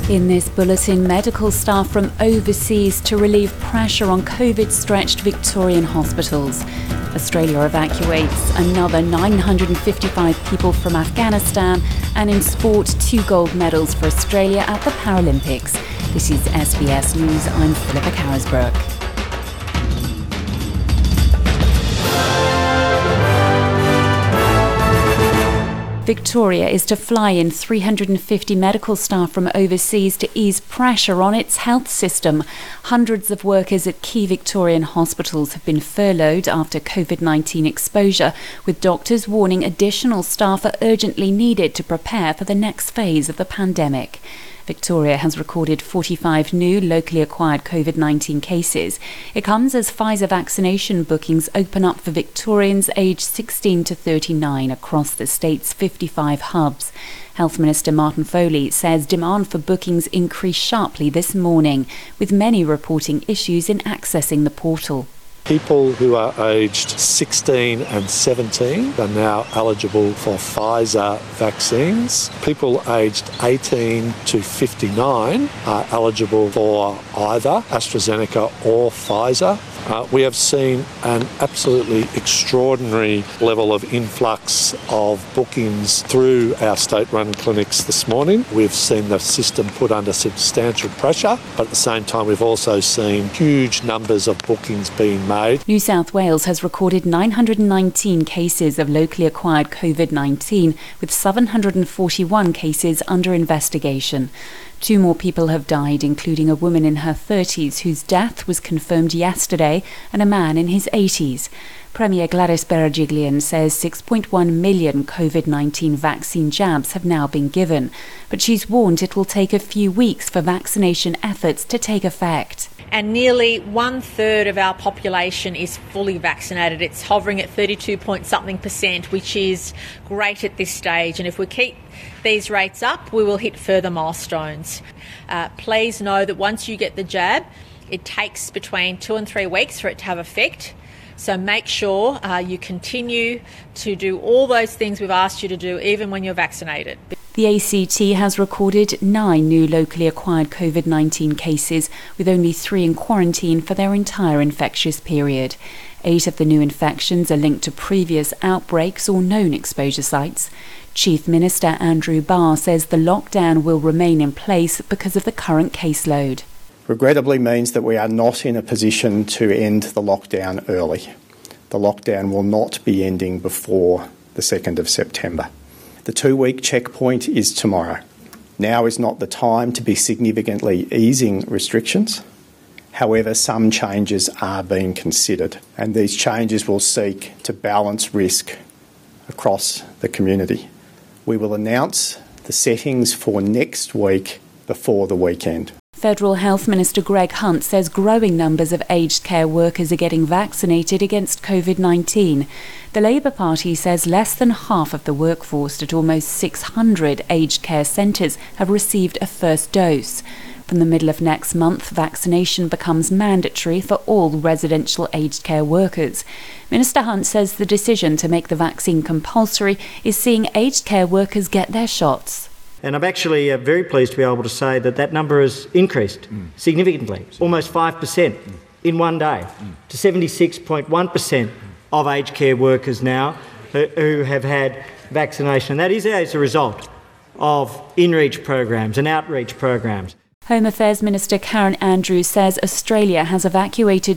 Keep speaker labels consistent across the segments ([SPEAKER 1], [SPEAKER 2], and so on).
[SPEAKER 1] In this bulletin, medical staff from overseas to relieve pressure on COVID-stretched Victorian hospitals. Australia evacuates another 955 people from Afghanistan. And in sport, 2 gold medals for Australia at the Paralympics. This is SBS News. I'm Philippa Carisbrook. Victoria is to fly in 350 medical staff from overseas to ease pressure on its health system. Hundreds of workers at key Victorian hospitals have been furloughed after COVID-19 exposure, with doctors warning additional staff are urgently needed to prepare for the next phase of the pandemic. Victoria has recorded 45 new locally acquired COVID-19 cases. It comes as Pfizer vaccination bookings open up for Victorians aged 16 to 39 across the state's 55 hubs. Health Minister Martin Foley says demand for bookings increased sharply this morning, with many reporting issues in accessing the portal.
[SPEAKER 2] People who are aged 16 and 17 are now eligible for Pfizer vaccines. People aged 18 to 59 are eligible for either AstraZeneca or Pfizer. We have seen an absolutely extraordinary level of influx of bookings through our state-run clinics this morning. We've seen the system put under substantial pressure, but at the same time we've also seen huge numbers of bookings being made.
[SPEAKER 1] New South Wales has recorded 919 cases of locally acquired COVID-19, with 741 cases under investigation. 2 more people have died, including a woman in her 30s whose death was confirmed yesterday and a man in his 80s. Premier Gladys Berejiklian says 6.1 million COVID-19 vaccine jabs have now been given, but she's warned it will take a few weeks for vaccination efforts to take effect.
[SPEAKER 3] And nearly 1/3 of our population is fully vaccinated. It's hovering at 32-point-something%, which is great at this stage. And if we keep these rates up, we will hit further milestones. Please know that once you get the jab, it takes between 2 and 3 weeks for it to have effect. So make sure you continue to do all those things we've asked you to do, even when you're vaccinated.
[SPEAKER 1] The ACT has recorded 9 new locally acquired COVID-19 cases, with only 3 in quarantine for their entire infectious period. 8 of the new infections are linked to previous outbreaks or known exposure sites. Chief Minister Andrew Barr says the lockdown will remain in place because of the current caseload.
[SPEAKER 4] Regrettably means that we are not in a position to end the lockdown early. The lockdown will not be ending before the 2nd of September. The 2-week checkpoint is tomorrow. Now is not the time to be significantly easing restrictions. However, some changes are being considered, and these changes will seek to balance risk across the community. We will announce the settings for next week before the weekend.
[SPEAKER 1] Federal Health Minister Greg Hunt says growing numbers of aged care workers are getting vaccinated against COVID-19. The Labour Party says less than half of the workforce at almost 600 aged care centres have received a first dose. From the middle of next month, vaccination becomes mandatory for all residential aged care workers. Minister Hunt says the decision to make the vaccine compulsory is seeing aged care workers get their shots.
[SPEAKER 5] And I'm actually very pleased to be able to say that that number has increased significantly, almost 5% in one day, to 76.1% of aged care workers now who have had vaccination. That is as a result of in-reach programs and outreach programs.
[SPEAKER 1] Home Affairs Minister Karen Andrews says Australia has evacuated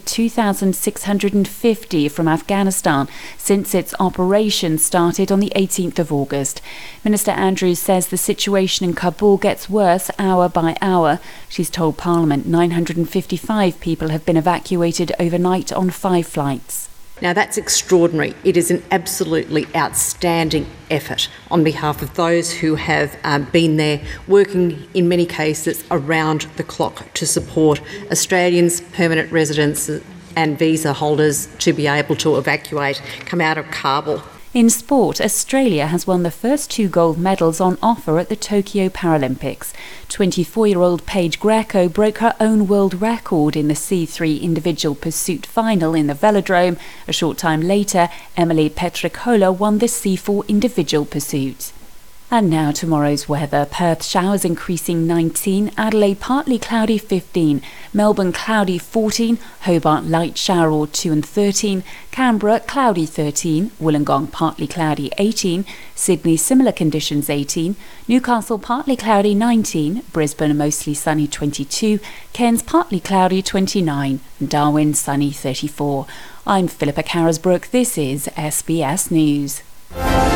[SPEAKER 1] 2,650 from Afghanistan since its operation started on the 18th of August. Minister Andrews says the situation in Kabul gets worse hour by hour. She's told Parliament 955 people have been evacuated overnight on 5 flights.
[SPEAKER 6] Now that's extraordinary. It is an absolutely outstanding effort on behalf of those who have been there working in many cases around the clock to support Australians, permanent residents and visa holders to be able to evacuate, come out of Kabul.
[SPEAKER 1] In sport, Australia has won the first 2 gold medals on offer at the Tokyo Paralympics. 24-year-old Paige Greco broke her own world record in the C3 individual pursuit final in the velodrome. A short time later, Emily Petricola won the C4 individual pursuit. And now tomorrow's weather. Perth showers increasing 19, Adelaide partly cloudy 15, Melbourne cloudy 14, Hobart light shower or 2 and 13, Canberra cloudy 13, Wollongong partly cloudy 18, Sydney similar conditions 18, Newcastle partly cloudy 19, Brisbane mostly sunny 22, Cairns partly cloudy 29, Darwin sunny 34. I'm Philippa Carisbrook. This is SBS News.